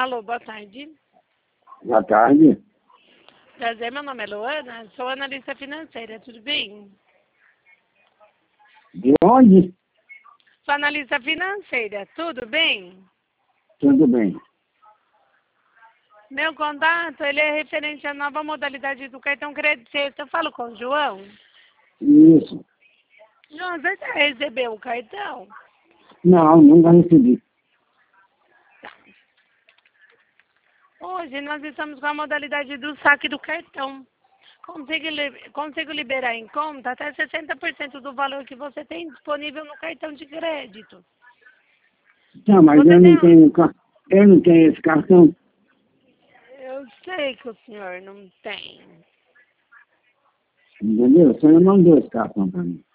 Alô, boa tarde. Boa tarde. Prazer, meu nome é Luana, sou analista financeira, tudo bem? De onde? Sou analista financeira, tudo bem? Tudo bem. Meu contato, ele é referente à nova modalidade do cartão crédito. Eu falo com o João. Isso. João, você já recebeu o cartão? Não, nunca recebi. Hoje nós estamos com a modalidade do saque do cartão. Consigo liberar em conta até 60% do valor que você tem disponível no cartão de crédito. Não, mas Você eu tem... não tenho, eu não tenho esse cartão. Eu sei que o senhor não tem. Entendeu? Você não mandou esse cartão para mim.